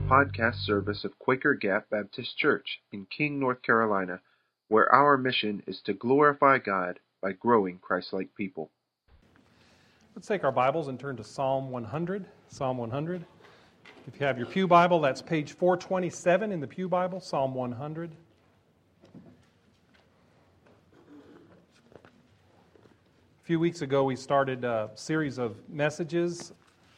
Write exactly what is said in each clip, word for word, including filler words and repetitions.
podcast service of Quaker Gap Baptist Church in King, North Carolina, where our mission is to glorify God by growing Christ-like people. Let's take our Bibles and turn to Psalm one hundred. Psalm one hundred. If you have your Pew Bible, that's page four twenty-seven in the Pew Bible, Psalm one hundred. A few weeks ago, we started a series of messages,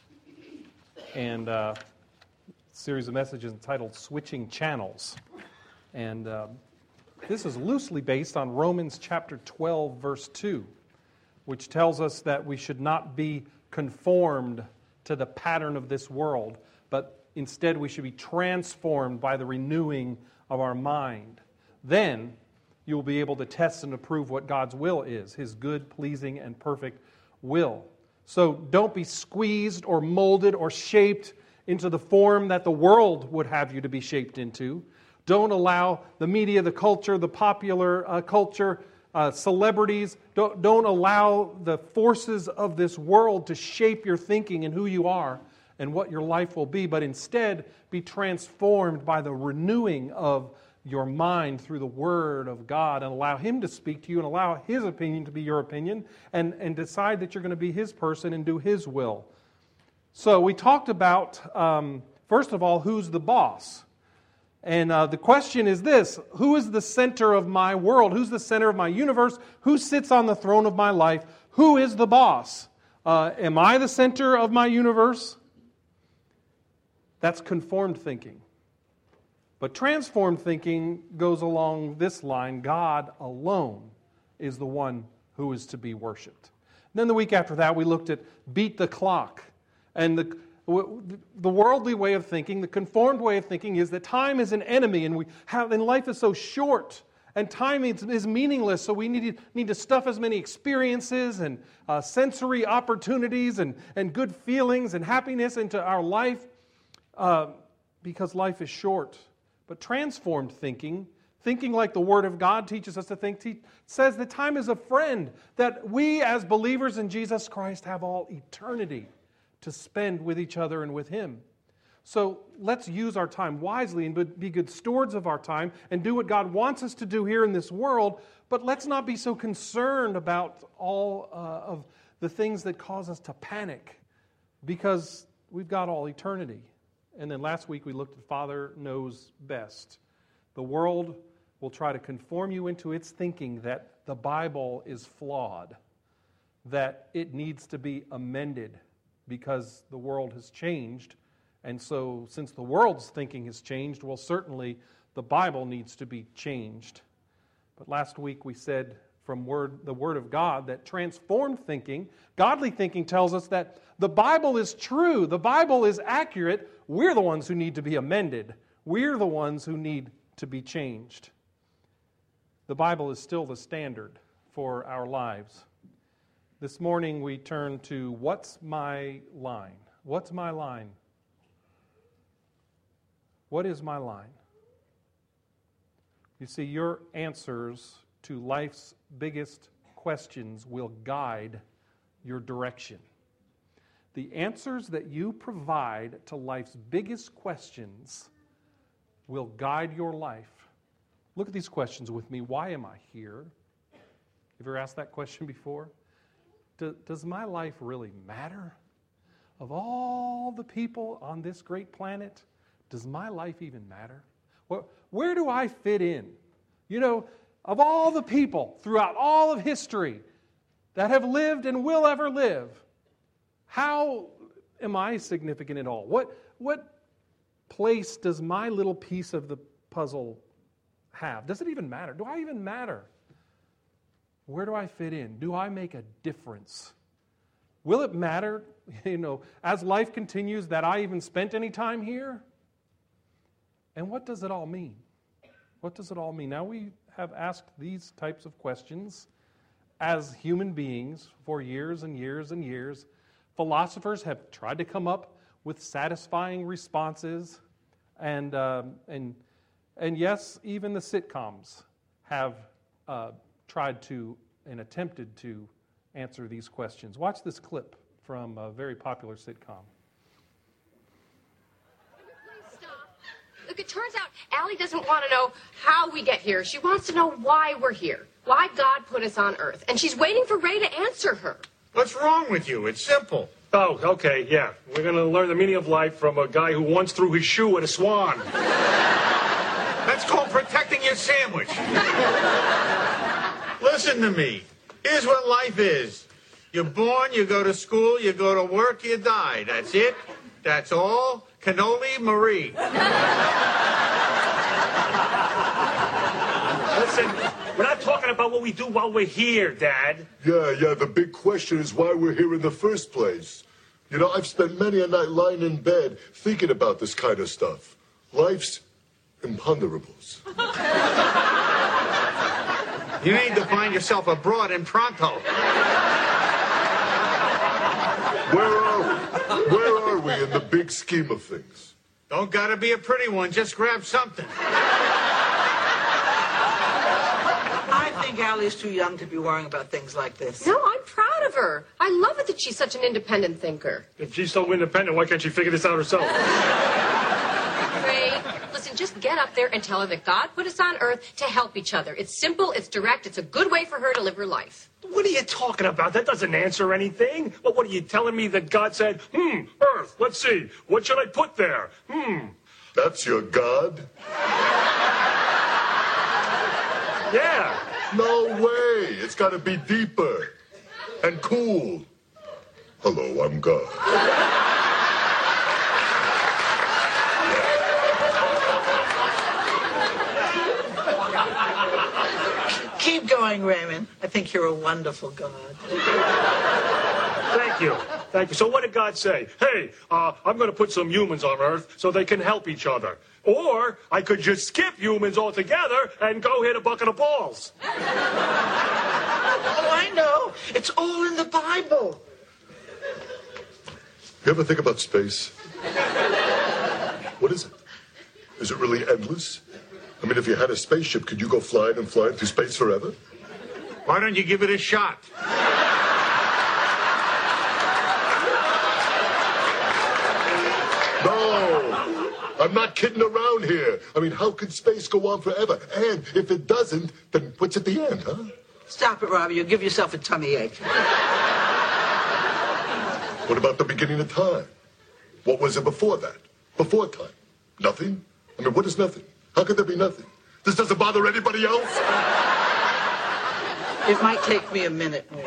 and uh, a series of messages entitled Switching Channels. And uh, this is loosely based on Romans chapter twelve, verse two, which tells us that we should not be conformed to the pattern of this world, but instead we should be transformed by the renewing of our mind. Then you will be able to test and approve what God's will is, His good, pleasing, and perfect will. So don't be squeezed or molded or shaped into the form that the world would have you to be shaped into. Don't allow the media, the culture, the popular uh, culture, uh, celebrities, don't, don't allow the forces of this world to shape your thinking and who you are and what your life will be, but instead be transformed by the renewing of your mind through the Word of God, and allow Him to speak to you and allow His opinion to be your opinion, and, and decide that you're going to be His person and do His will. So we talked about, um, first of all, who's the boss? And uh, the question is this: who is the center of my world? Who's the center of my universe? Who sits on the throne of my life? Who is the boss? Uh, am I the center of my universe? That's conformed thinking. But transformed thinking goes along this line: God alone is the one who is to be worshipped. Then the week after that, we looked at beat the clock. And the the worldly way of thinking, the conformed way of thinking, is that time is an enemy, and we have, and life is so short, and time is, is meaningless. So we need to, need to stuff as many experiences and uh, sensory opportunities and, and good feelings and happiness into our life uh, because life is short. But transformed thinking, thinking like the Word of God teaches us to think, te- says that time is a friend, that we as believers in Jesus Christ have all eternity to spend with each other and with Him. So let's use our time wisely and be good stewards of our time and do what God wants us to do here in this world, but let's not be so concerned about all uh, of the things that cause us to panic, because we've got all eternity. And then last week we looked at Father Knows Best. The world will try to conform you into its thinking that the Bible is flawed, that it needs to be amended, because the world has changed. And so since the world's thinking has changed, well, certainly the Bible needs to be changed. But last week we said from word, the Word of God that transformed thinking, godly thinking, tells us that the Bible is true, the Bible is accurate. We're the ones who need to be amended. We're the ones who need to be changed. The Bible is still the standard for our lives. This morning we turn to what's my line? What's my line? What is my line? You see, your answers to life's biggest questions will guide your direction. The answers that you provide to life's biggest questions will guide your life. Look at these questions with me. Why am I here? Have you ever asked that question before? Does my life really matter? Of all the people on this great planet, does my life even matter? Where do I fit in? You know, of all the people throughout all of history that have lived and will ever live, how am I significant at all? What, what place does my little piece of the puzzle have? Does it even matter? Do I even matter? Where do I fit in? Do I make a difference? Will it matter, you know, as life continues, that I even spent any time here? And what does it all mean? What does it all mean? Now, we have asked these types of questions as human beings for years and years and years. Philosophers have tried to come up with satisfying responses, and um, and and yes, even the sitcoms have uh, tried to and attempted to answer these questions. Watch this clip from a very popular sitcom. Please stop. Allie doesn't want to know how we get here. She wants to know why we're here, why God put us on Earth. And she's waiting for Ray to answer her. What's wrong with you? It's simple. Oh, okay, yeah. We're going to learn the meaning of life from a guy who once threw his shoe at a swan. That's called protecting your sandwich. Listen to me. Here's what life is. You're born, you go to school, you go to work, you die. That's it. That's all. Cannoli Marie. Listen, we're not talking about what we do while we're here, Dad. Yeah, yeah, the big question is why we're here in the first place. You know, I've spent many a night lying in bed thinking about this kind of stuff. Life's imponderables. You need to find yourself a broad in pronto. Where are we? Where are we in the big scheme of things? Don't gotta be a pretty one, just grab something. I think Allie's too young to be worrying about things like this. No, I'm proud of her. I love it that she's such an independent thinker. If she's so independent, why can't she figure this out herself? Ray, listen, just get up there and tell her that God put us on Earth to help each other. It's simple, it's direct, it's a good way for her to live her life. What are you talking about? That doesn't answer anything. Well, what are you telling me that God said, hmm, Earth, let's see, what should I put there? Hmm. That's your God? Yeah. No way. It's got to be deeper and cool. Hello, I'm God. Keep going, Raymond. I think you're a wonderful God. Thank you. Thank you. So what did God say? Hey, uh, I'm going to put some humans on Earth so they can help each other. Or I could just skip humans altogether and go hit a bucket of balls. Oh, I know. It's all in the Bible. You ever think about space? What is it? Is it really endless? I mean, if you had a spaceship, could you go flying and flying through space forever? Why don't you give it a shot? No, I'm not kidding around here. I mean, how could space go on forever? And if it doesn't, then what's at the end, huh? Stop it, Robbie. You'll give yourself a tummy ache. What about the beginning of time? What was it before that? Before time? Nothing? I mean, what is nothing? How could there be nothing? This doesn't bother anybody else? It might take me a minute more.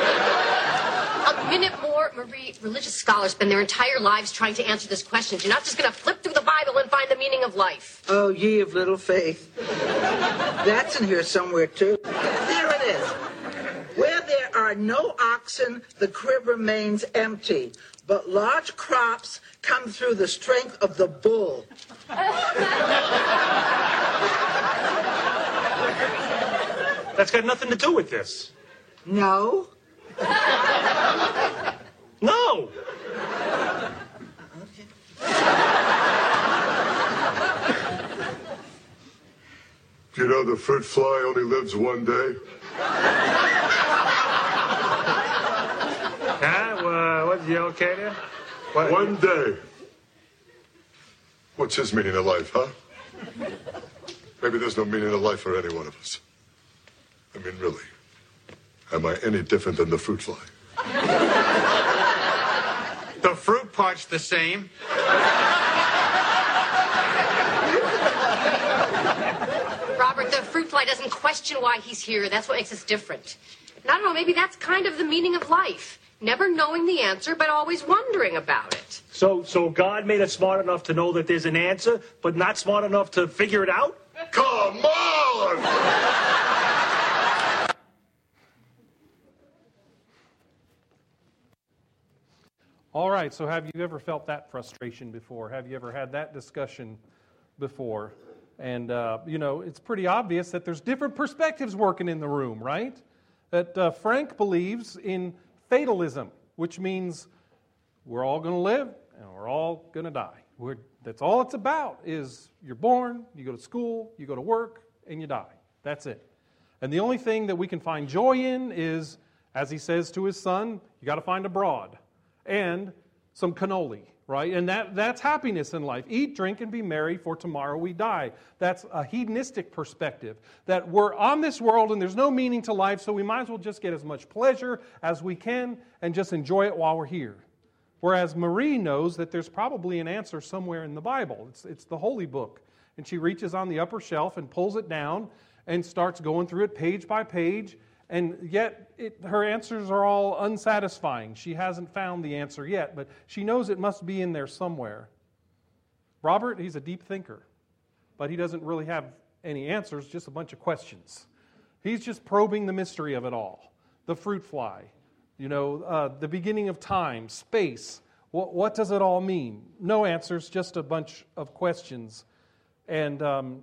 A minute more, Marie. Religious scholars spend their entire lives trying to answer this question. You're not just going to flip through the Bible and find the meaning of life. Oh, ye of little faith. That's in here somewhere, too. There it is. Where there are no oxen, the crib remains empty. But large crops come through the strength of the bull. That's got nothing to do with this. No? No! Do you know the fruit fly only lives one day? Huh? Uh, what, you okay there? What? One day. What's his meaning of life, huh? Maybe there's no meaning of life for any one of us. I mean, really, am I any different than the fruit fly? The fruit part's the same. Robert, the fruit fly doesn't question why he's here. That's what makes us different. And I don't know, maybe that's kind of the meaning of life. Never knowing the answer, but always wondering about it. So, so God made us smart enough to know that there's an answer, but not smart enough to figure it out? Come on! All right, so have you ever felt that frustration before? Have you ever had that discussion before? And, uh, you know, it's pretty obvious that there's different perspectives working in the room, right? That uh, Frank believes in fatalism, which means we're all going to live and we're all going to die. We're, that's all it's about is you're born, you go to school, you go to work, and you die. That's it. And the only thing that we can find joy in is, as he says to his son, you got to find a broad and some cannoli right? And that, that's happiness in life. Eat, drink, and be merry, for tomorrow we die. That's a hedonistic perspective, that we're on this world and there's no meaning to life, so we might as well just get as much pleasure as we can and just enjoy it while we're here. Whereas Marie knows that there's probably an answer somewhere in the Bible. It's, it's the Holy Book. And she reaches on the upper shelf and pulls it down and starts going through it page by page. And yet it, her answers are all unsatisfying. She hasn't found the answer yet, but she knows it must be in there somewhere. Robert, he's a deep thinker, but he doesn't really have any answers, just a bunch of questions. He's just probing the mystery of it all. The fruit fly, you know, uh, the beginning of time, space. What, what does it all mean? No answers, just a bunch of questions. And um,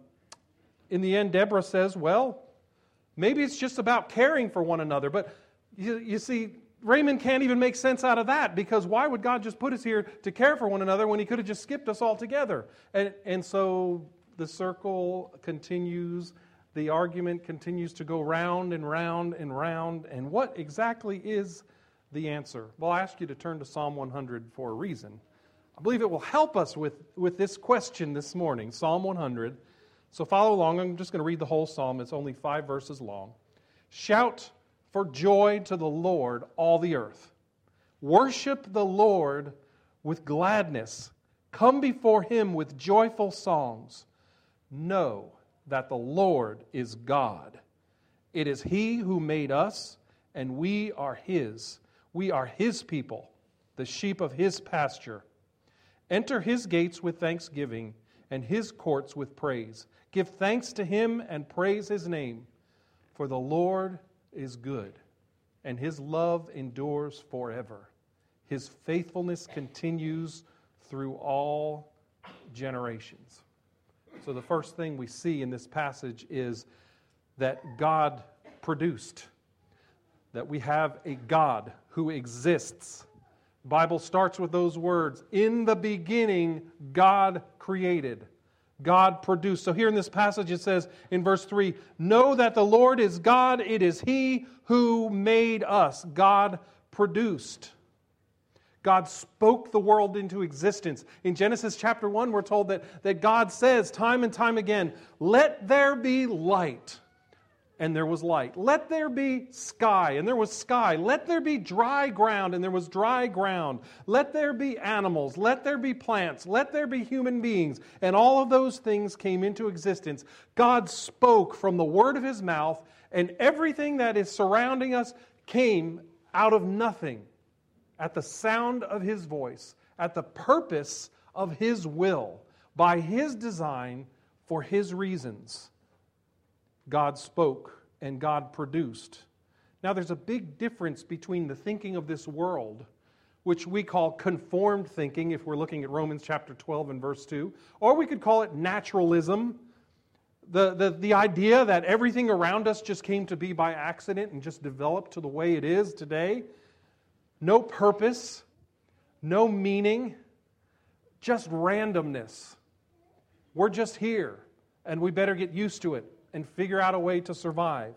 in the end, Deborah says, well, maybe it's just about caring for one another. But you, you see, Raymond can't even make sense out of that, because why would God just put us here to care for one another when He could have just skipped us altogether? And, and so the circle continues, the argument continues to go round and round and round. And what exactly is the answer? Well, I ask you to turn to Psalm one hundred for a reason. I believe it will help us with, with this question this morning, Psalm one hundred. So follow along. I'm just going to read the whole psalm. It's only five verses long. Shout for joy to the Lord, all the earth. Worship the Lord with gladness. Come before Him with joyful songs. Know that the Lord is God. It is He who made us, and we are His. We are His people, the sheep of His pasture. Enter His gates with thanksgiving, and His courts with praise. Give thanks to Him and praise His name. For the Lord is good, and His love endures forever. His faithfulness continues through all generations. So the first thing we see in this passage is that God produced, that we have a God who exists. The Bible starts with those words, in the beginning, God created. God produced. So here in this passage it says in verse three, know that the Lord is God. It is He who made us. God produced. God spoke the world into existence. In Genesis chapter one, we're told that, that God says time and time again, let there be light. And there was light. Let there be sky, and there was sky. Let there be dry ground, and there was dry ground. Let there be animals. Let there be plants. Let there be human beings. And all of those things came into existence. God spoke from the word of His mouth, and everything that is surrounding us came out of nothing at the sound of His voice, at the purpose of His will, by His design, for His reasons. God spoke and God produced. Now there's a big difference between the thinking of this world, which we call conformed thinking if we're looking at Romans chapter twelve and verse two, or we could call it naturalism, the, the, the idea that everything around us just came to be by accident and just developed to the way it is today. No purpose, no meaning, just randomness. We're just here, and we better get used to it and figure out a way to survive.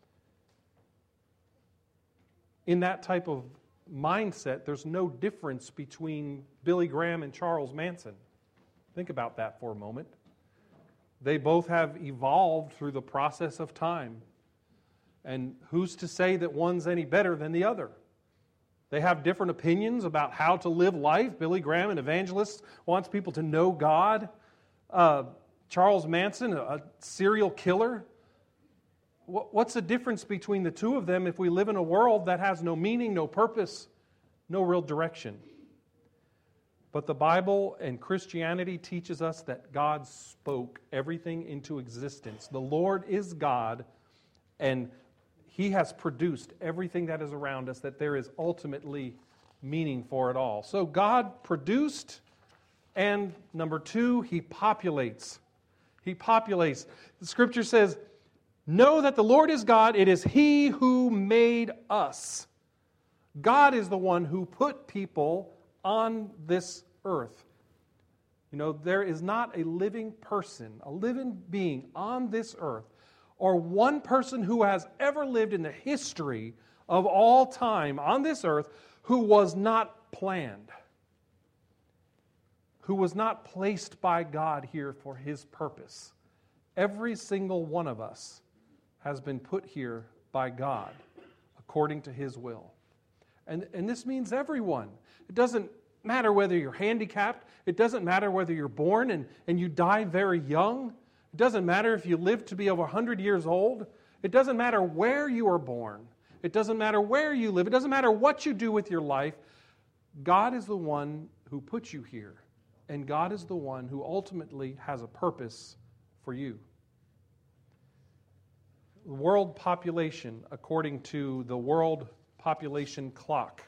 In that type of mindset, there's no difference between Billy Graham and Charles Manson. Think about that for a moment. They both have evolved through the process of time. And who's to say that one's any better than the other? They have different opinions about how to live life. Billy Graham, an evangelist, wants people to know God. Uh, Charles Manson, a serial killer. What's the difference between the two of them if we live in a world that has no meaning, no purpose, no real direction? But the Bible and Christianity teaches us that God spoke everything into existence. The Lord is God, and He has produced everything that is around us, that there is ultimately meaning for it all. So God produced, and number two, He populates. He populates. The Scripture says, know that the Lord is God. It is He who made us. God is the one who put people on this earth. You know, there is not a living person, a living being on this earth, or one person who has ever lived in the history of all time on this earth who was not planned. who was not placed by God here for His purpose. Every single one of us has been put here by God according to His will. And, and this means everyone. It doesn't matter whether you're handicapped. It doesn't matter whether you're born and, and you die very young. It doesn't matter if you live to be over one hundred years old. It doesn't matter where you are born. It doesn't matter where you live. It doesn't matter what you do with your life. God is the one who put you here. And God is the one who ultimately has a purpose for you. The world population, according to the World Population Clock,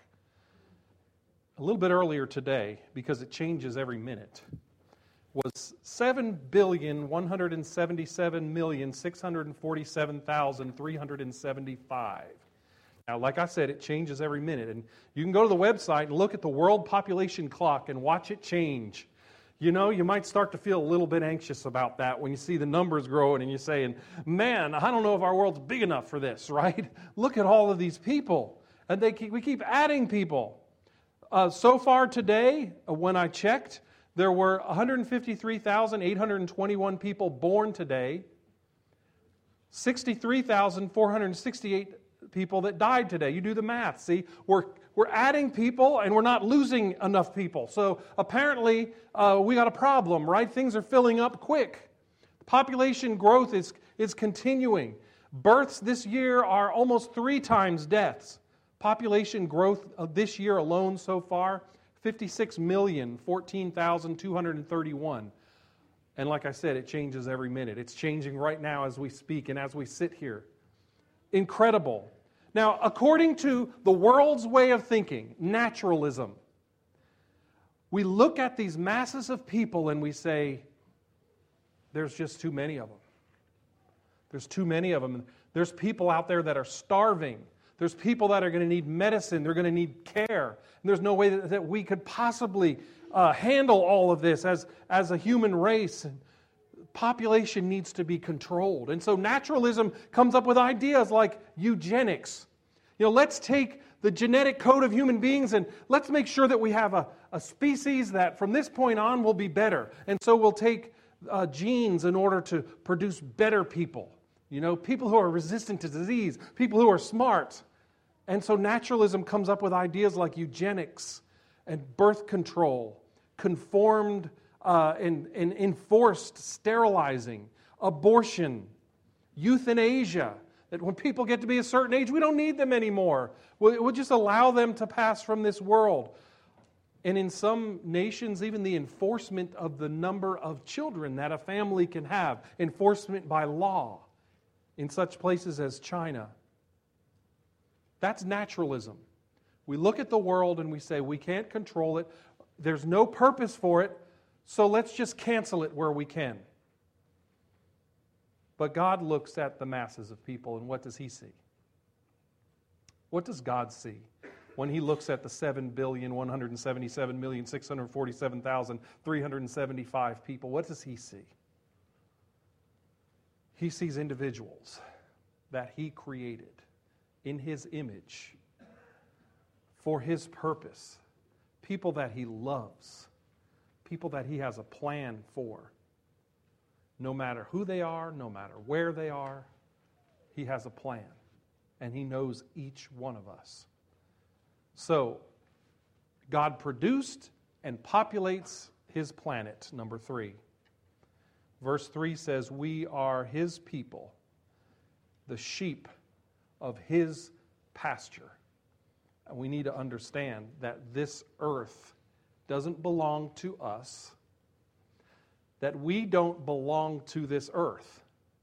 a little bit earlier today, because it changes every minute, was seven billion, one hundred seventy-seven million, six hundred forty-seven thousand, three hundred seventy-five. Now, like I said, it changes every minute. And you can go to the website and look at the World Population Clock and watch it change. You know, you might start to feel a little bit anxious about that when you see the numbers growing and you're saying, man, I don't know if our world's big enough for this, right? Look at all of these people. And they keep, we keep adding people. Uh, so far today, uh, when I checked, there were one hundred fifty-three thousand, eight hundred twenty-one people born today, sixty-three thousand, four hundred sixty-eight people that died today. You do the math, see? We're, we're adding people and we're not losing enough people. So apparently uh, we got a problem, right? Things are filling up quick. Population growth is, is continuing. Births this year are almost three times deaths. Population growth of this year alone so far, fifty-six million, fourteen thousand two hundred thirty-one. And like I said, it changes every minute. It's changing right now as we speak and as we sit here. Incredible. Now, according to the world's way of thinking, naturalism, we look at these masses of people and we say, there's just too many of them. There's too many of them. There's people out there that are starving. There's people that are going to need medicine. They're going to need care. And there's no way that, that we could possibly uh, handle all of this as, as a human race. And population needs to be controlled. And so naturalism comes up with ideas like eugenics. You know, let's take the genetic code of human beings and let's make sure that we have a, a species that from this point on will be better. And so we'll take uh, genes in order to produce better people. You know, people who are resistant to disease, people who are smart. And so naturalism comes up with ideas like eugenics and birth control, conformed uh, and, and enforced sterilizing, abortion, euthanasia, that when people get to be a certain age, we don't need them anymore. We'll, we'll just allow them to pass from this world. And in some nations, even the enforcement of the number of children that a family can have, enforcement by law, in such places as China. That's naturalism. We look at the world and we say, we can't control it. There's no purpose for it, so let's just cancel it where we can. But God looks at the masses of people, and what does He see? What does God see when He looks at the seven billion, one hundred seventy-seven million, six hundred forty-seven thousand, three hundred seventy-five people? What does He see? He sees individuals that He created in His image for His purpose, people that He loves, people that He has a plan for. No matter who they are, no matter where they are, He has a plan, and He knows each one of us. So, God produced and populates His planet, number three. Verse three says, we are His people, the sheep of His pasture. And we need to understand that this earth doesn't belong to us, that we don't belong to this earth.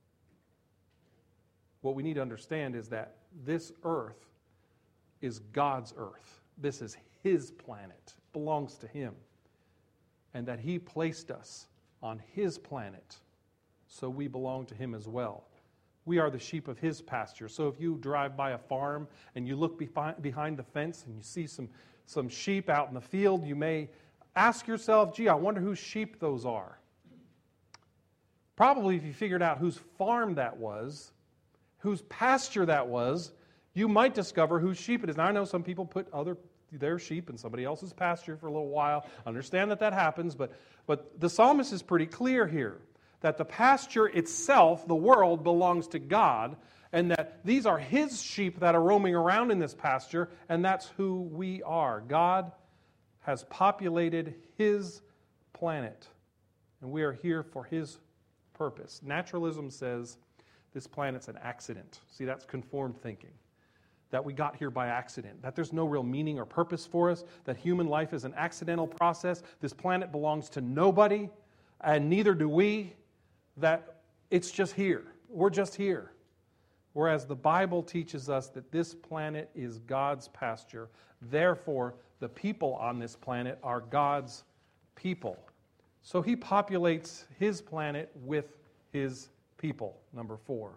What we need to understand is that this earth is God's earth. This is His planet, belongs to Him. And that He placed us on His planet, so we belong to Him as well. We are the sheep of His pasture. So if you drive by a farm and you look behind the fence and you see some, some sheep out in the field, you may ask yourself, gee, I wonder whose sheep those are. Probably if you figured out whose farm that was, whose pasture that was, you might discover whose sheep it is. Now I know some people put other their sheep in somebody else's pasture for a little while. Understand that that happens, but, but the psalmist is pretty clear here that the pasture itself, the world, belongs to God, and that these are His sheep that are roaming around in this pasture, and that's who we are. God has populated His planet, and we are here for His purpose. Naturalism says this planet's an accident. See, that's conformed thinking. That we got here by accident, that there's no real meaning or purpose for us, that human life is an accidental process, this planet belongs to nobody, and neither do we, that it's just here. We're just here. Whereas the Bible teaches us that this planet is God's pasture, therefore the people on this planet are God's people. So He populates His planet with His people, number four.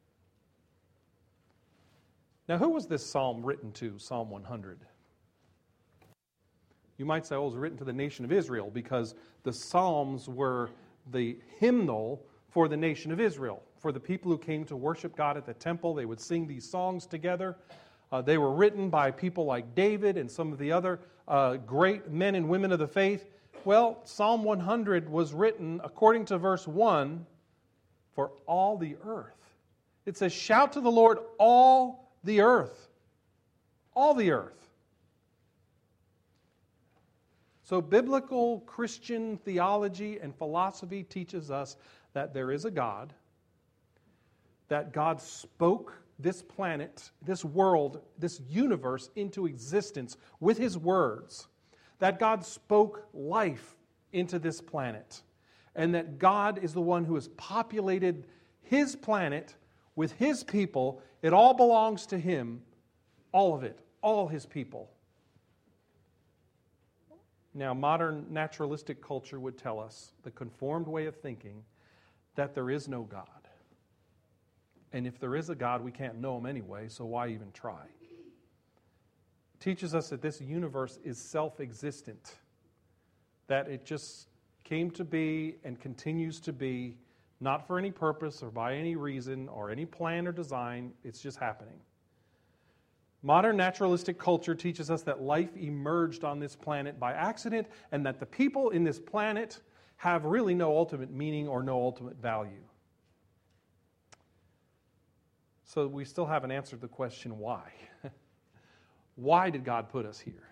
Now, who was this psalm written to, Psalm one hundred? You might say, oh, it was written to the nation of Israel because the psalms were the hymnal for the nation of Israel. For the people who came to worship God at the temple, they would sing these songs together. Uh, they were written by people like David and some of the other uh, great men and women of the faith. Well, Psalm one hundred was written, according to verse one, for all the earth. It says, shout to the Lord, all the earth. All the earth. So biblical Christian theology and philosophy teaches us that there is a God, that God spoke this planet, this world, this universe into existence with His words, that God spoke life into this planet, and that God is the one who has populated His planet with His people. It all belongs to Him, all of it, all His people. Now, modern naturalistic culture would tell us, the conformed way of thinking, that there is no God. And if there is a God, we can't know Him anyway, so why even try? It teaches us that this universe is self-existent, that it just came to be and continues to be, not for any purpose or by any reason or any plan or design, it's just happening. Modern naturalistic culture teaches us that life emerged on this planet by accident and that the people in this planet have really no ultimate meaning or no ultimate value. So we still haven't answered the question, why? Why did God put us here?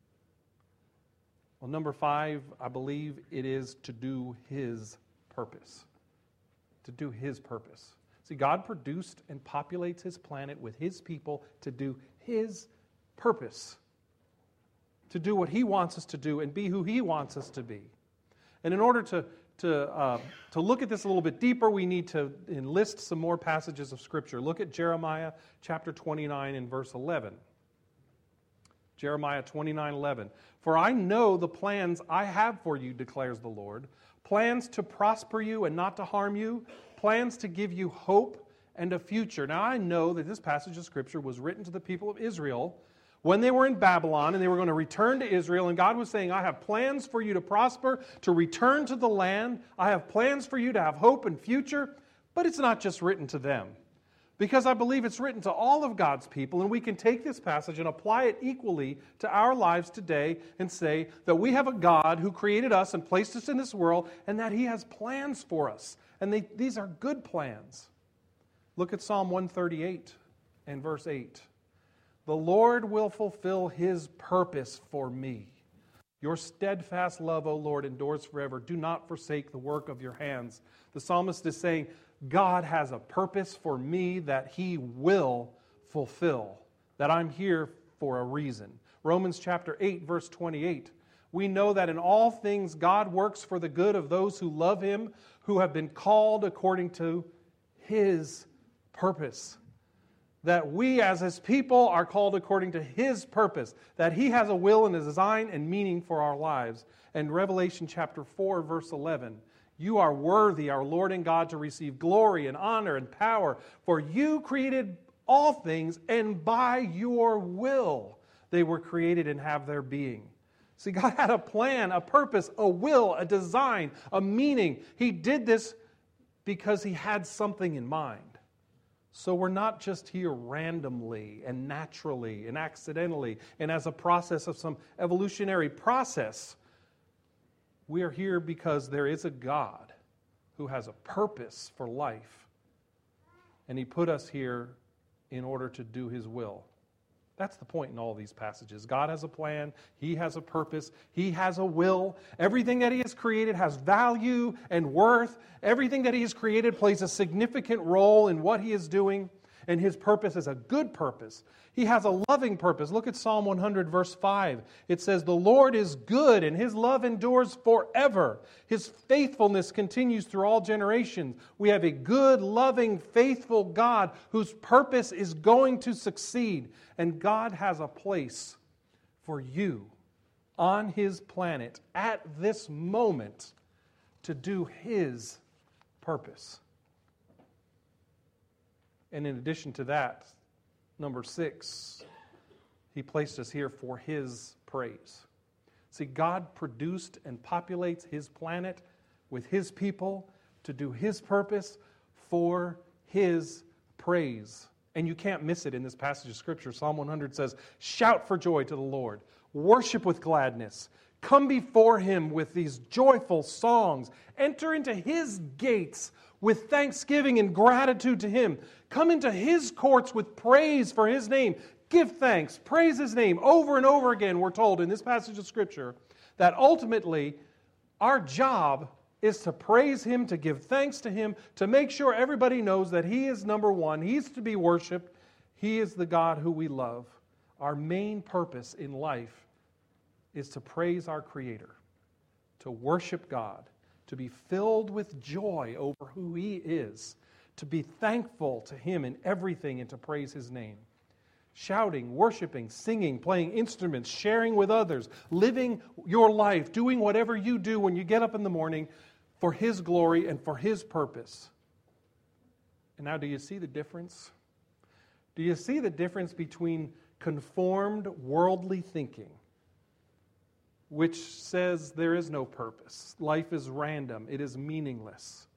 Well, number five, I believe it is to do His purpose. To do His purpose. See, God produced and populates His planet with His people to do His purpose. To do what He wants us to do and be who He wants us to be. And in order to, to, uh, to look at this a little bit deeper, we need to enlist some more passages of Scripture. Look at Jeremiah chapter twenty-nine and verse eleven. Jeremiah twenty-nine eleven. For I know the plans I have for you, declares the Lord. Plans to prosper you and not to harm you. Plans to give you hope and a future. Now I know that this passage of Scripture was written to the people of Israel when they were in Babylon and they were going to return to Israel. And God was saying, I have plans for you to prosper, to return to the land. I have plans for you to have hope and future. But it's not just written to them. Because I believe it's written to all of God's people, and we can take this passage and apply it equally to our lives today and say that we have a God who created us and placed us in this world, and that He has plans for us. And they, these are good plans. Look at Psalm one thirty-eight and verse eight. The Lord will fulfill His purpose for me. Your steadfast love, O Lord, endures forever. Do not forsake the work of your hands. The psalmist is saying, God has a purpose for me that He will fulfill, that I'm here for a reason. Romans chapter eight, verse twenty-eight. We know that in all things God works for the good of those who love Him, who have been called according to His purpose. That we as His people are called according to His purpose, that He has a will and a design and meaning for our lives. And Revelation chapter four, verse eleven. You are worthy, our Lord and God, to receive glory and honor and power, for you created all things, and by your will they were created and have their being. See, God had a plan, a purpose, a will, a design, a meaning. He did this because He had something in mind. So we're not just here randomly and naturally and accidentally and as a process of some evolutionary process. We are here because there is a God who has a purpose for life. And He put us here in order to do His will. That's the point in all these passages. God has a plan. He has a purpose. He has a will. Everything that He has created has value and worth. Everything that He has created plays a significant role in what He is doing. And His purpose is a good purpose. He has a loving purpose. Look at Psalm one hundred, verse five. It says, "The Lord is good, and His love endures forever. His faithfulness continues through all generations." We have a good, loving, faithful God whose purpose is going to succeed. And God has a place for you on His planet at this moment to do His purpose. And in addition to that, number six, He placed us here for His praise. See, God produced and populates His planet with His people to do His purpose for His praise. And you can't miss it in this passage of Scripture. Psalm one hundred says, "Shout for joy to the Lord. Worship with gladness. Come before Him with these joyful songs. Enter into His gates with thanksgiving and gratitude to Him. Come into His courts with praise for His name. Give thanks, praise His name." Over and over again, we're told in this passage of Scripture that ultimately our job is to praise Him, to give thanks to Him, to make sure everybody knows that He is number one. He's to be worshiped. He is the God who we love. Our main purpose in life is to praise our Creator, to worship God, to be filled with joy over who He is, to be thankful to Him in everything and to praise His name. Shouting, worshiping, singing, playing instruments, sharing with others, living your life, doing whatever you do when you get up in the morning for His glory and for His purpose. And now, do you see the difference? Do you see the difference between conformed worldly thinking, which says there is no purpose, life is random, it is meaningless?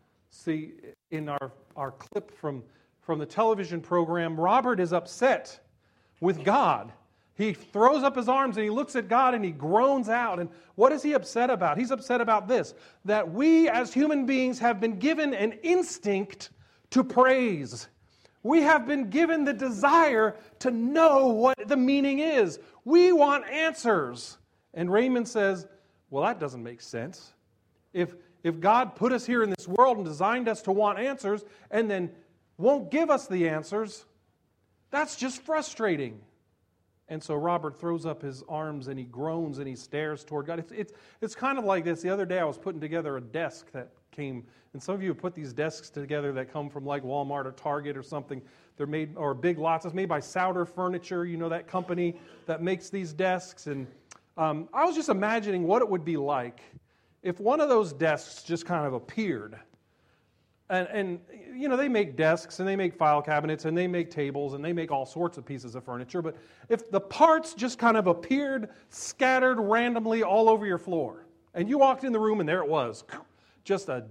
See, in our, our clip from, from the television program, Robert is upset with God. He throws up his arms and he looks at God and he groans out. And what is he upset about? He's upset about this, that we as human beings have been given an instinct to praise. We have been given the desire to know what the meaning is. We want answers. And Raymond says, well, that doesn't make sense. If, if God put us here in this world and designed us to want answers and then won't give us the answers, that's just frustrating. And so Robert throws up his arms and he groans and he stares toward God. It's, it's, it's kind of like this. The other day I was putting together a desk that came, and some of you have put these desks together that come from like Walmart or Target or something. They're made, or Big Lots. It's made by Souder Furniture, you know, that company that makes these desks. And um, I was just imagining what it would be like if one of those desks just kind of appeared. And, and, you know, they make desks and they make file cabinets and they make tables and they make all sorts of pieces of furniture. But if the parts just kind of appeared scattered randomly all over your floor, and you walked in the room and there it was, just a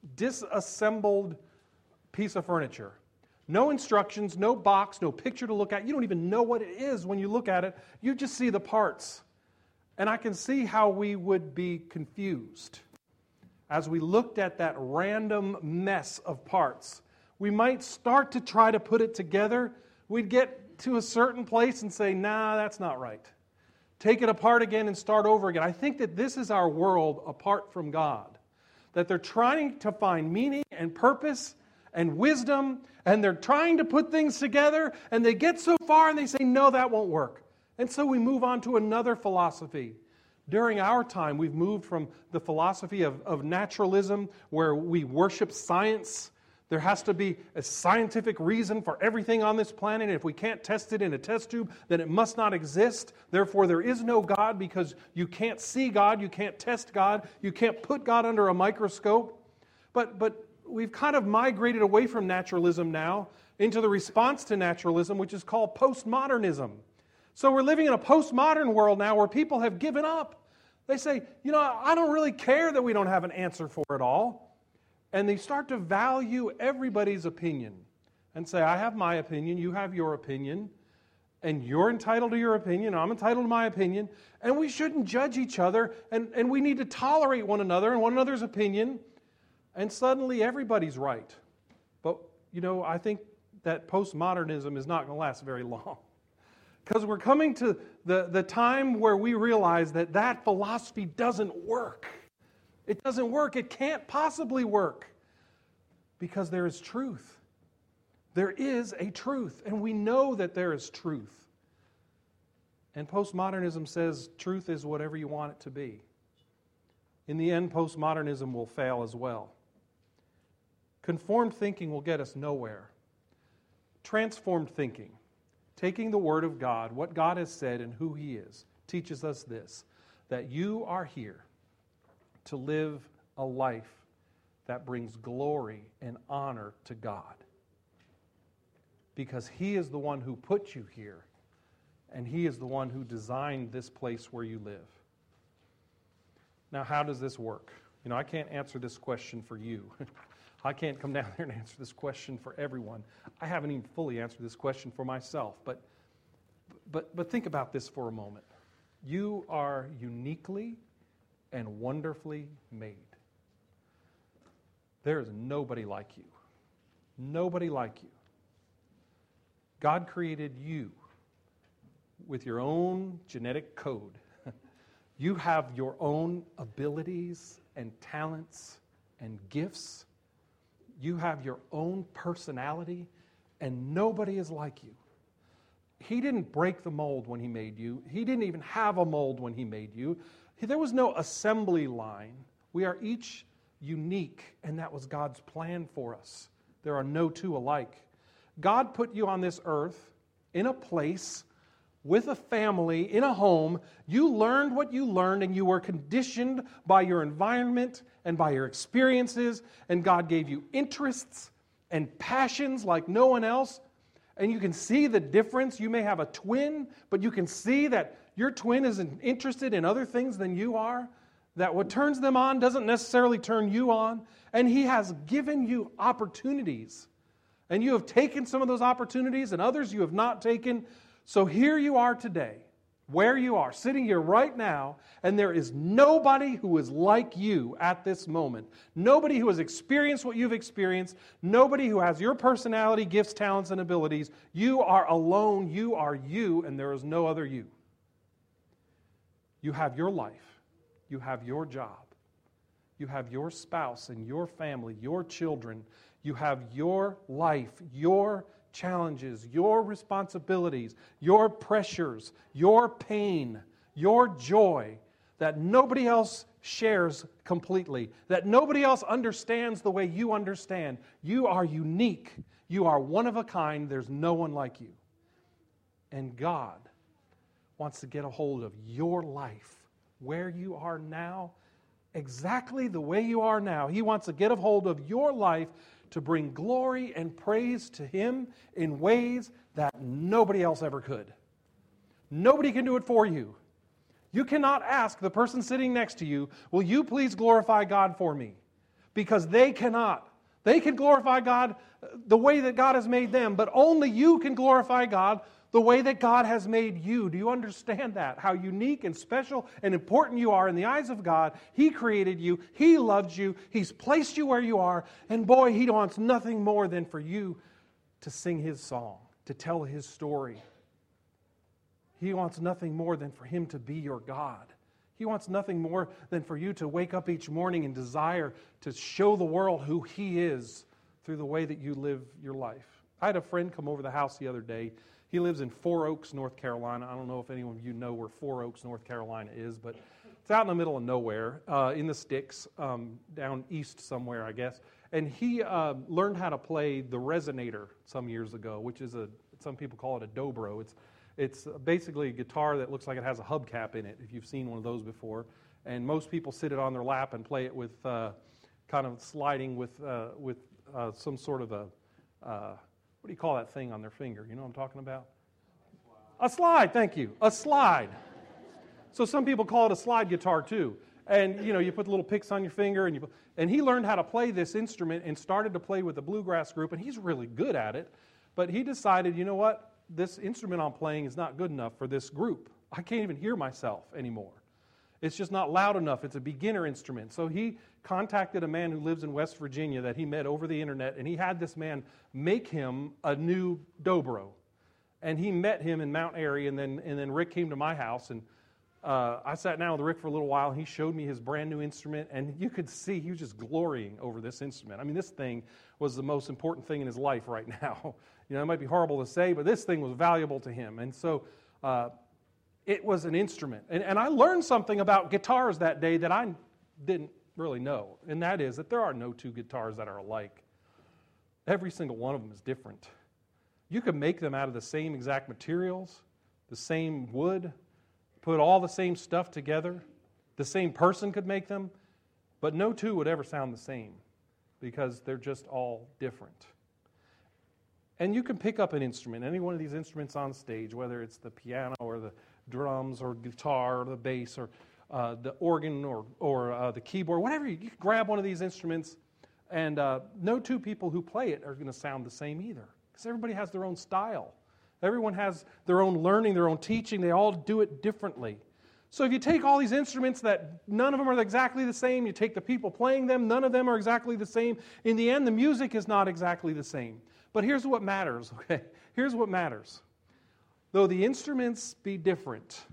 disassembled piece of furniture. No instructions, no box, no picture to look at. You don't even know what it is when you look at it. You just see the parts. And I can see how we would be confused. As we looked at that random mess of parts, we might start to try to put it together. We'd get to a certain place and say, nah, that's not right. Take it apart again and start over again. I think that this is our world apart from God. That they're trying to find meaning and purpose and wisdom, and they're trying to put things together, and they get so far and they say, no, that won't work. And so we move on to another philosophy. During our time, we've moved from the philosophy of, of naturalism, where we worship science. There has to be a scientific reason for everything on this planet. If we can't test it in a test tube, then it must not exist. Therefore, there is no God, because you can't see God, you can't test God, you can't put God under a microscope. But, but we've kind of migrated away from naturalism now into the response to naturalism, which is called postmodernism. So we're living in a postmodern world now where people have given up. They say, you know, I don't really care that we don't have an answer for it all. And they start to value everybody's opinion. and say, I have my opinion, you have your opinion, and you're entitled to your opinion, I'm entitled to my opinion, and we shouldn't judge each other, and, and we need to tolerate one another and one another's opinion, and suddenly everybody's right. But, you know, I think that postmodernism is not going to last very long. Because we're coming to the, the time where we realize that that philosophy doesn't work. It doesn't work. It can't possibly work. Because there is truth. There is a truth. And we know that there is truth. And postmodernism says truth is whatever you want it to be. In the end, postmodernism will fail as well. Conformed thinking will get us nowhere. Transformed thinking, taking the Word of God, what God has said and who He is, teaches us this, that you are here to live a life that brings glory and honor to God. Because He is the one who put you here, and He is the one who designed this place where you live. Now, how does this work? You know, I can't answer this question for you. I can't come down there and answer this question for everyone. I haven't even fully answered this question for myself. But, but, but think about this for a moment. You are uniquely and wonderfully made. There is nobody like you. Nobody like you. God created you with your own genetic code. You have your own abilities and talents and gifts. You have your own personality, and nobody is like you. He didn't break the mold when He made you. He didn't even have a mold when He made you. There was no assembly line. We are each unique, and that was God's plan for us. There are no two alike. God put you on this earth in a place with a family, in a home. You learned what you learned, and you were conditioned by your environment and by your experiences, and God gave you interests and passions like no one else, and you can see the difference. You may have a twin, but you can see that your twin isn't interested in other things than you are, that what turns them on doesn't necessarily turn you on, and He has given you opportunities, and you have taken some of those opportunities, and others you have not taken. So here you are today, where you are, sitting here right now, and there is nobody who is like you at this moment. Nobody who has experienced what you've experienced. Nobody who has your personality, gifts, talents, and abilities. You are alone. You are you, and there is no other you. You have your life. You have your job. You have your spouse and your family, your children. You have your life, your challenges, your responsibilities, your pressures, your pain, your joy that nobody else shares completely, that nobody else understands the way you understand. You are unique. You are one of a kind. There's no one like you. And God wants to get a hold of your life, where you are now, exactly the way you are now. He wants to get a hold of your life to bring glory and praise to Him in ways that nobody else ever could. Nobody can do it for you. You cannot ask the person sitting next to you, will you please glorify God for me? Because they cannot. They can glorify God the way that God has made them, but only you can glorify God the way that God has made you. Do you understand that? How unique and special and important you are in the eyes of God. He created you. He loves you. He's placed you where you are. And boy, He wants nothing more than for you to sing His song, to tell His story. He wants nothing more than for Him to be your God. He wants nothing more than for you to wake up each morning and desire to show the world who He is through the way that you live your life. I had a friend come over the house the other day. He lives in Four Oaks, North Carolina. I don't know if any of you know where Four Oaks, North Carolina is, but it's out in the middle of nowhere, uh, in the sticks, um, down east somewhere, I guess. And he uh, learned how to play the resonator some years ago, which is a, some people call it a dobro. It's, it's basically a guitar that looks like it has a hubcap in it, if you've seen one of those before. And most people sit it on their lap and play it with uh, kind of sliding with, uh, with uh, some sort of a... Uh, What do you call that thing on their finger? You know what I'm talking about? A slide, thank you. A slide. So some people call it a slide guitar too. And, you know, you put the little picks on your finger, and you and he learned how to play this instrument and started to play with the bluegrass group, and he's really good at it. But he decided, you know what, this instrument I'm playing is not good enough for this group. I can't even hear myself anymore. It's just not loud enough. It's a beginner instrument. So he contacted a man who lives in West Virginia that he met over the internet, and he had this man make him a new dobro. And he met him in Mount Airy, and then and then Rick came to my house, and uh, I sat down with Rick for a little while. He showed me his brand new instrument, and you could see he was just glorying over this instrument. I mean, this thing was the most important thing in his life right now. You know, it might be horrible to say, but this thing was valuable to him. And so uh, it was an instrument. And, and I learned something about guitars that day that I didn't really know, and that is that there are no two guitars that are alike. Every single one of them is different. You could make them out of the same exact materials, the same wood, put all the same stuff together. The same person could make them, but no two would ever sound the same because they're just all different. And you can pick up an instrument, any one of these instruments on stage, whether it's the piano or the drums or guitar or the bass or uh, the organ or, or uh, the keyboard, whatever. You can grab one of these instruments, and uh, no two people who play it are going to sound the same either because everybody has their own style. Everyone has their own learning, their own teaching. They all do it differently. So if you take all these instruments that none of them are exactly the same, you take the people playing them, none of them are exactly the same. In the end, the music is not exactly the same. But here's what matters, okay? Here's what matters. Though the instruments be different,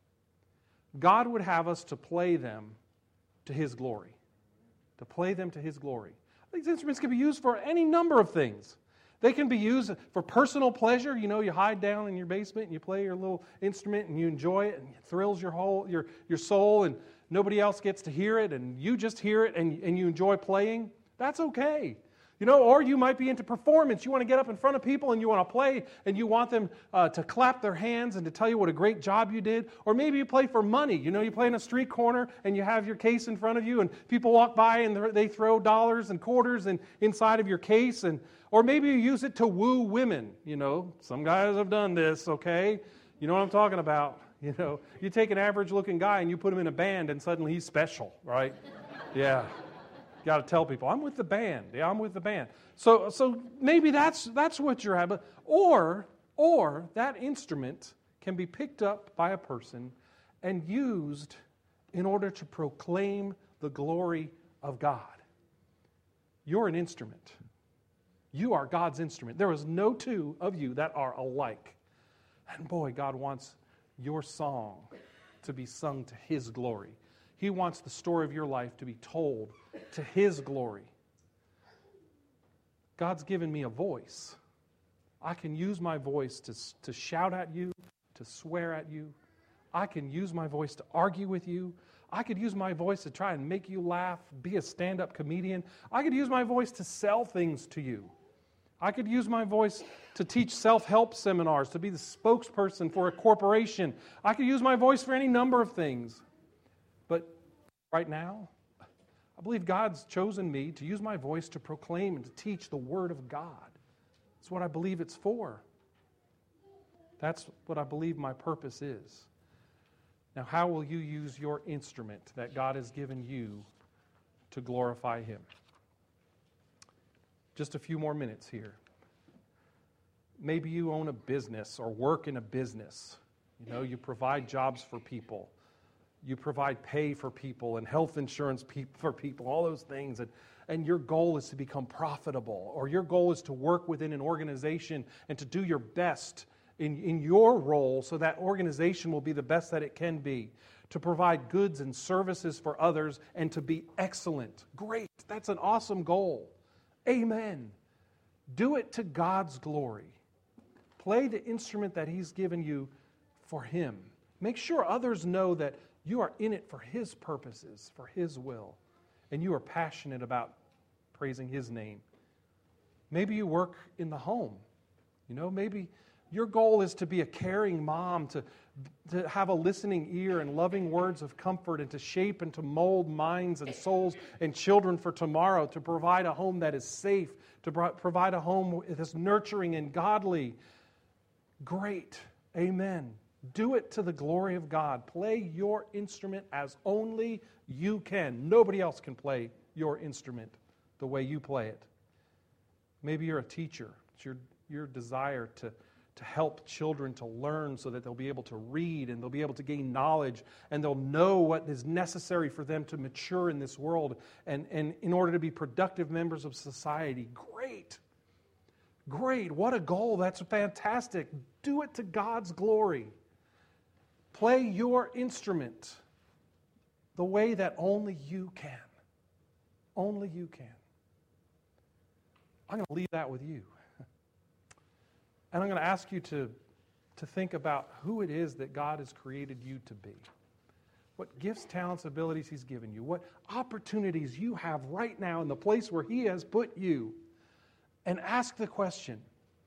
God would have us to play them to His glory. To play them to His glory. These instruments can be used for any number of things. They can be used for personal pleasure. You know, you hide down in your basement and you play your little instrument and you enjoy it and it thrills your whole your, your soul and nobody else gets to hear it and you just hear it and, and you enjoy playing. That's okay. You know, or you might be into performance. You want to get up in front of people and you want to play and you want them uh, to clap their hands and to tell you what a great job you did. Or maybe you play for money. You know, you play in a street corner and you have your case in front of you and people walk by and they throw dollars and quarters in, inside of your case. And or maybe you use it to woo women. You know, some guys have done this, okay? You know what I'm talking about. You know, you take an average-looking guy and you put him in a band and suddenly he's special, right? Yeah. Got to tell people, I'm with the band. Yeah, I'm with the band. So so maybe that's that's what you're having. Or, or that instrument can be picked up by a person and used in order to proclaim the glory of God. You're an instrument. You are God's instrument. There is no two of you that are alike. And boy, God wants your song to be sung to His glory. He wants the story of your life to be told to His glory. God's given me a voice. I can use my voice to, to shout at you, to swear at you. I can use my voice to argue with you. I could use my voice to try and make you laugh, be a stand-up comedian. I could use my voice to sell things to you. I could use my voice to teach self-help seminars, to be the spokesperson for a corporation. I could use my voice for any number of things. But right now, I believe God's chosen me to use my voice to proclaim and to teach the Word of God. That's what I believe it's for. That's what I believe my purpose is. Now, how will you use your instrument that God has given you to glorify Him? Just a few more minutes here. Maybe you own a business or work in a business. You know, you provide jobs for people. You provide pay for people and health insurance pe- for people, all those things. And, and your goal is to become profitable, or your goal is to work within an organization and to do your best in, in your role so that organization will be the best that it can be, to provide goods and services for others and to be excellent. Great. That's an awesome goal. Amen. Do it to God's glory. Play the instrument that He's given you for Him. Make sure others know that you are in it for His purposes, for His will, and you are passionate about praising His name. Maybe you work in the home. You know, maybe your goal is to be a caring mom, to, to have a listening ear and loving words of comfort, and to shape and to mold minds and souls and children for tomorrow, to provide a home that is safe, to provide a home that is nurturing and godly. Great. Amen. Do it to the glory of God. Play your instrument as only you can. Nobody else can play your instrument the way you play it. Maybe you're a teacher. It's your, your desire to, to help children to learn so that they'll be able to read and they'll be able to gain knowledge and they'll know what is necessary for them to mature in this world and, and in order to be productive members of society. Great. Great. What a goal. That's fantastic. Do it to God's glory. Play your instrument the way that only you can. Only you can. I'm going to leave that with you. And I'm going to ask you to, to think about who it is that God has created you to be. What gifts, talents, abilities He's given you. What opportunities you have right now in the place where He has put you. And ask the question,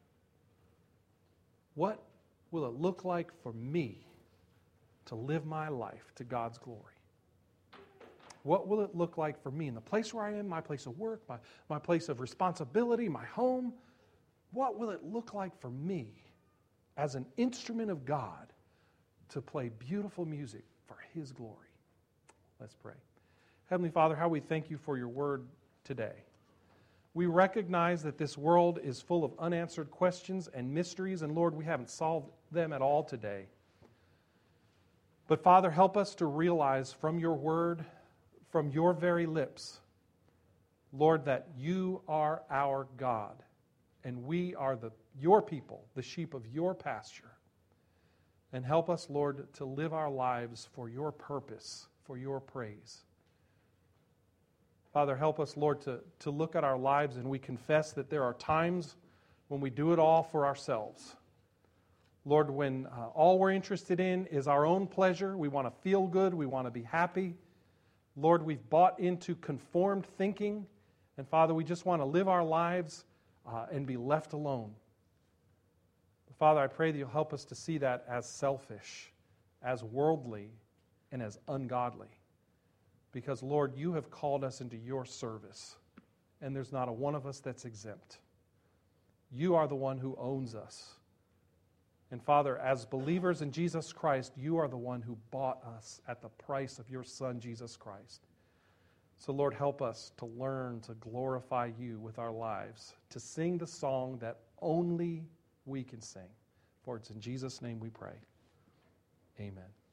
what will it look like for me to live my life to God's glory? What will it look like for me in the place where I am, my place of work, my, my place of responsibility, my home? What will it look like for me as an instrument of God to play beautiful music for His glory? Let's pray. Heavenly Father, how we thank you for your word today. We recognize that this world is full of unanswered questions and mysteries, and Lord, we haven't solved them at all today. But Father, help us to realize from your word, from your very lips, Lord, that you are our God, and we are the your people, the sheep of your pasture. And help us, Lord, to live our lives for your purpose, for your praise. Father, help us, Lord, to, to look at our lives and we confess that there are times when we do it all for ourselves. Lord, when uh, all we're interested in is our own pleasure, we want to feel good, we want to be happy. Lord, we've bought into conformed thinking. And Father, we just want to live our lives uh, and be left alone. Father, I pray that you'll help us to see that as selfish, as worldly, and as ungodly. Because, Lord, you have called us into your service, and there's not a one of us that's exempt. You are the one who owns us. And, Father, as believers in Jesus Christ, you are the one who bought us at the price of your Son, Jesus Christ. So, Lord, help us to learn to glorify you with our lives, to sing the song that only we can sing. For it's in Jesus' name we pray. Amen.